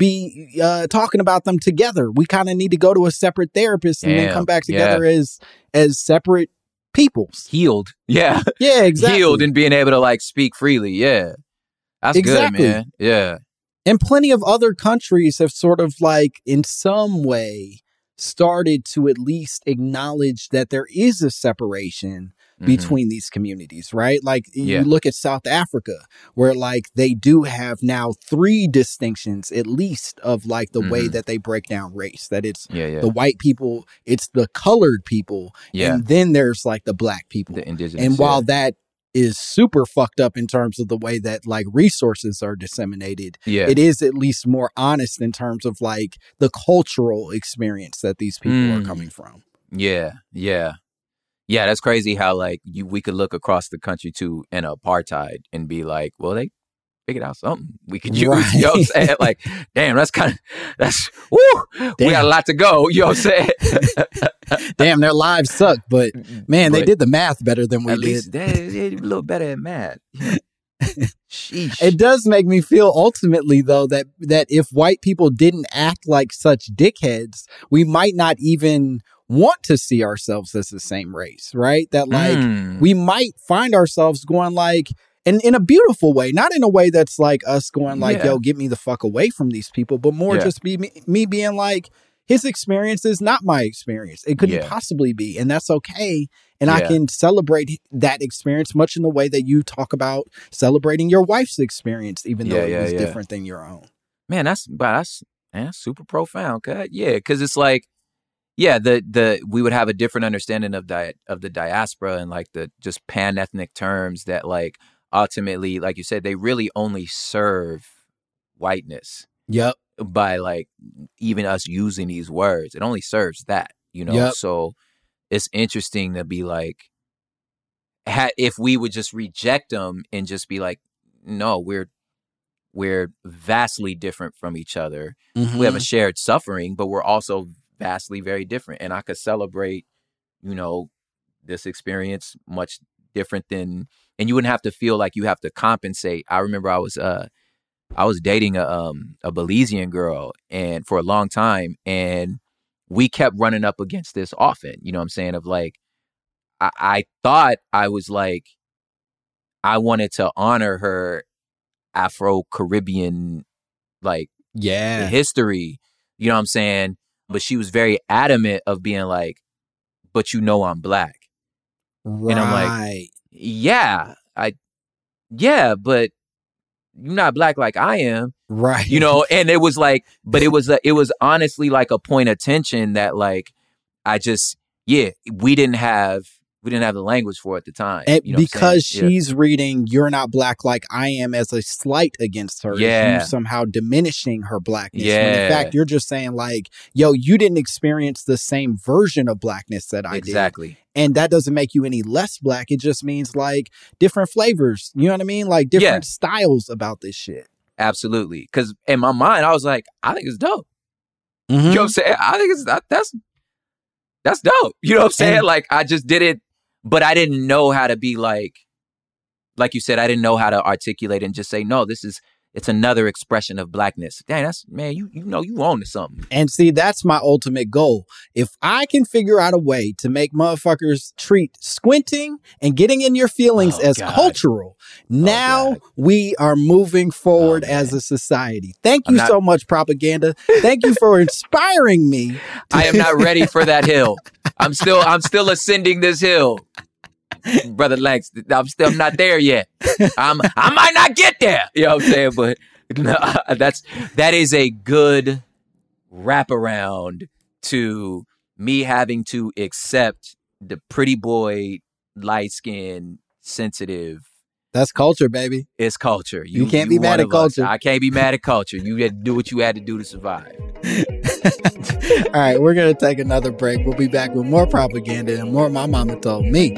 be uh, talking about them together. We kind of need to go to a separate therapist and then Damn. come back Yeah. together as as separate peoples. Healed. Yeah. Yeah, exactly. Healed and being able to like speak freely. Yeah. That's Exactly. good, man. Yeah. And plenty of other countries have sort of like in some way started to at least acknowledge that there is a separation Mhm. between these communities, right? Like Yeah. you look at South Africa, where like they do have now three distinctions at least of like the way Mhm. that they break down race, that it's Yeah, yeah. the white people, it's the colored people, Yeah. and then there's like the black people. The indigenous. And while yeah. that is super fucked up in terms of the way that like resources are disseminated, yeah. it is at least more honest in terms of like the cultural experience that these people Mm. are coming from. Yeah, yeah. Yeah, that's crazy how like you we could look across the country too in apartheid and be like, well, they figured out something we could use. Right. You know what I'm saying? Like, damn, that's kind of that's woo. We got a lot to go. You know what I'm saying? Damn, their lives suck, but man, they But did the math better than we at did. least they, they're a little better at math. Yeah. Sheesh. It does make me feel ultimately though that that if white people didn't act like such dickheads, we might not even want to see ourselves as the same race, right? That like Mm. we might find ourselves going like, and in a beautiful way, not in a way that's like us going like, Yeah. yo, get me the fuck away from these people, but more Yeah. just be me, me being like, his experience is not my experience. It couldn't Yeah. possibly be, and that's okay. And I Yeah. can celebrate that experience much in the way that you talk about celebrating your wife's experience, even though Yeah, it yeah, was yeah. different than your own. Man, that's but that's man, that's super profound. Cut. Yeah, because it's like, yeah, the the we would have a different understanding of di- of the diaspora and like the just pan ethnic terms that like ultimately, like you said, they really only serve whiteness Yep. by like even us using these words. It only serves that, you know. Yep. So it's interesting to be like, ha- if we would just reject them and just be like, no, we're we're vastly different from each other. Mm-hmm. We have a shared suffering, but we're also vastly very different. And I could celebrate, you know, this experience much different than, and you wouldn't have to feel like you have to compensate. I remember I was, uh, I was dating a, um, a Belizean girl and for a long time, and we kept running up against this often, you know what I'm saying? Of like, I, I thought I was like, I wanted to honor her Afro-Caribbean, like, Yeah. history, you know what I'm saying? But she was very adamant of being like, but you know I'm black. Right. And I'm like, yeah, I, yeah, but you're not black like I am, right. you know? And it was like, but it was, a, it was honestly like a point of tension that like, I just, yeah, we didn't have, we didn't have the language for it at the time. And you know what I'm because saying? Yeah. she's reading "You're Not Black Like I Am" as a slight against her, Yeah. you somehow diminishing her blackness. When Yeah. in fact, you're just saying like, yo, you didn't experience the same version of blackness that I Exactly. did. And that doesn't make you any less black. It just means like different flavors. You know what I mean? Like different Yeah. styles about this shit. Absolutely. Because in my mind, I was like, I think it's dope. Mm-hmm. You know what I'm saying? I think it's that, that's that's dope. You know what I'm saying? And- like I just did it, but I didn't know how to be like, like you said, I didn't know how to articulate and just say, no, this is it's another expression of blackness. Dang, that's man, you you know you own to something. And see, that's my ultimate goal. If I can figure out a way to make motherfuckers treat squinting and getting in your feelings Oh, as God. cultural, now God. we are moving forward Oh, as man. a society. Thank I'm you not- so much, propaganda. Thank you for inspiring me. I am not ready for that hill. I'm still I'm still ascending this hill. Brother Lex, I'm still not there yet. I'm I might not get there. You know what I'm saying? But no, that's that is a good wraparound to me having to accept the pretty boy, light skin, sensitive. That's culture, baby. It's culture. You can't be mad one at of us. culture. I can't be mad at culture. You had to do what you had to do to survive. All right, we're going to take another break. We'll be back with more propaganda and more My Mama Told Me.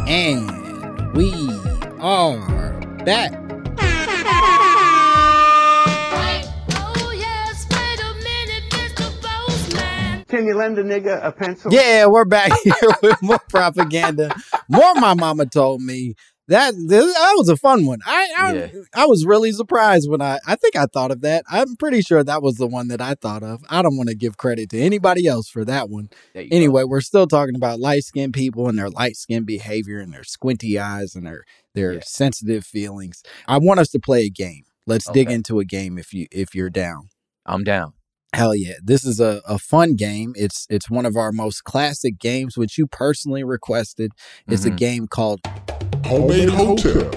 And we are back. Can you lend a nigga a pencil? Yeah, we're back here with more propaganda. More My Mama Told Me. That that was a fun one. I I, Yeah. I was really surprised when I, I think I thought of that. I'm pretty sure that was the one that I thought of. I don't want to give credit to anybody else for that one. There you Anyway, we're still talking about light-skinned people and their light-skinned behavior and their squinty eyes and their, their Yeah. sensitive feelings. I want us to play a game. Let's dig Okay. into a game if you if you're down. go. I'm down. Hell yeah. This is a, a fun game. It's it's one of our most classic games, which you personally requested. It's a Mhm. game called Homemade Hotel.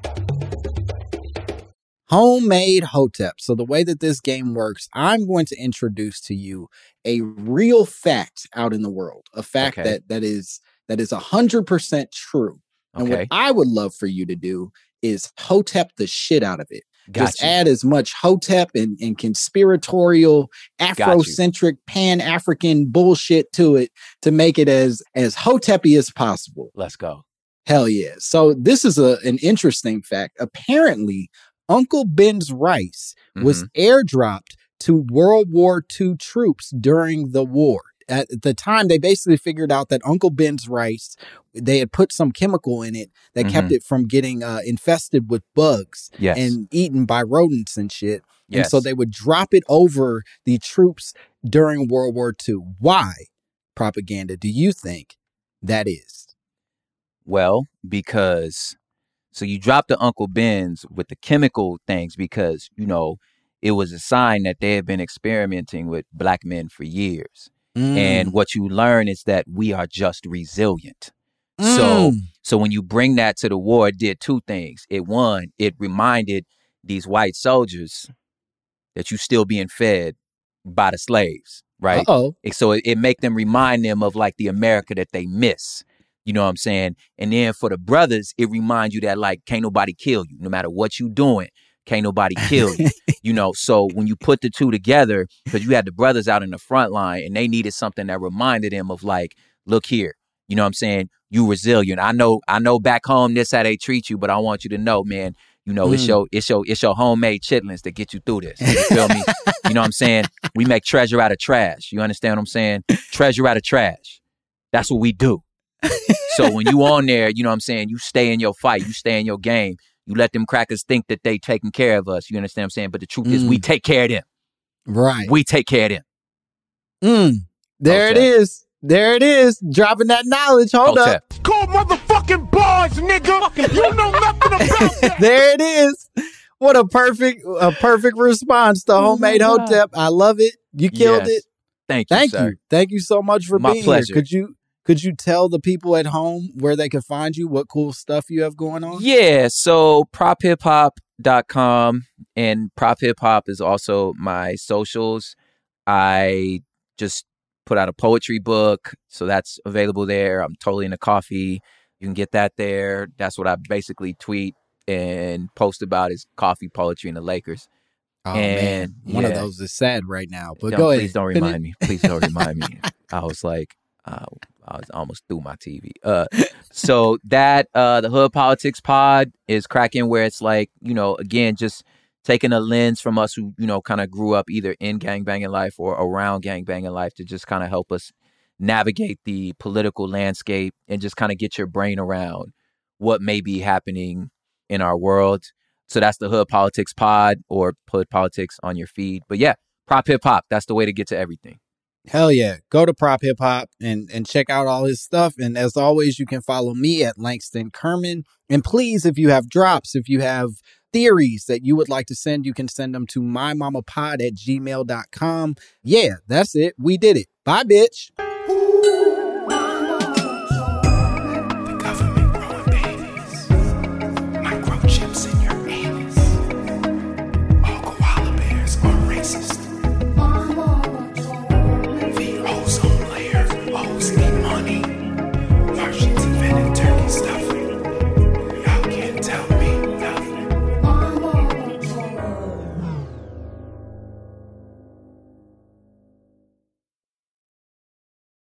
Homemade Hotep. So the way that this game works, I'm going to introduce to you a real fact out in the world, a fact Okay. that that is that is one hundred percent true. And Okay. what I would love for you to do is Hotep the shit out of it. Just Got you. add as much Hotep and, and conspiratorial, you. Afrocentric, Pan-African bullshit to it to make it as, as Hotep-y as possible. Let's go. Hell yeah. So this is a, an interesting fact. Apparently, Uncle Ben's rice was airdropped to World War Two troops during the war. At the time, they basically figured out that Uncle Ben's rice, they had put some chemical in it that kept Mhm. it from getting uh, infested with bugs Yes. and eaten by rodents and shit. And Yes. so they would drop it over the troops during World War Two. Why, propaganda, do you think that is? Well, because so you dropped the Uncle Ben's with the chemical things because, you know, it was a sign that they had been experimenting with black men for years. Mm. And what you learn is that we are just resilient. So Mm. so when you bring that to the war, it did two things. It one, it reminded these white soldiers that you still being fed by the slaves, right? Uh-oh. And so it, it make them remind them of like the America that they miss. You know what I'm saying? And then for the brothers, it reminds you that like can't nobody kill you, no matter what you doing. Can't nobody kill you. You know, so when you put the two together, because you had the brothers out in the front line and they needed something that reminded them of like, look here, you know what I'm saying? You resilient. I know, I know back home this how they treat you, but I want you to know, man, you know, it's Mm. your it's your it's your homemade chitlins that get you through this. You feel me? You know what I'm saying? We make treasure out of trash. You understand what I'm saying? Treasure out of trash. That's what we do. So when you on there, you know what I'm saying, you stay in your fight, you stay in your game. You let them crackers think that they taking care of us. You understand what I'm saying? But the truth is we Mm. take care of them. Right. We take care of them. Mm. There Hotep. it is. There it is. Dropping that knowledge. Hold Hotep. up. Call motherfucking bars, nigga. You know nothing about that. There it is. What a perfect, a perfect response to Homemade God. Hotep. I love it. You killed Yes. it. Thank you, Thank sir. you. Thank you so much for My being pleasure. here. Could you could you tell the people at home where they can find you, what cool stuff you have going on? Yeah, so prop hip hop dot com and Prop Hip Hop is also my socials. I just put out a poetry book, so that's available there. I'm totally into coffee. You can get that there. That's what I basically tweet and post about is coffee, poetry, and the Lakers. Oh And, man, one of yeah. those is sad right now. But Don't- go ahead. Please don't Finish- remind me. Please don't remind me. I was like, uh, I was almost through my T V. Uh, so that uh, the Hood Politics Pod is cracking, where it's like, you know, again, just taking a lens from us who, you know, kind of grew up either in gangbanging life or around gangbanging life to just kind of help us navigate the political landscape and just kind of get your brain around what may be happening in our world. So that's the Hood Politics Pod or Hood Politics on your feed. But yeah, Prop Hip Hop, that's the way to get to everything. Hell yeah. Go to Prop Hip Hop and, and check out all his stuff. And as always, you can follow me at Langston Kerman. And please, if you have drops, if you have theories that you would like to send, you can send them to mymamapod at gmail dot com. Yeah, that's it. We did it. Bye, bitch.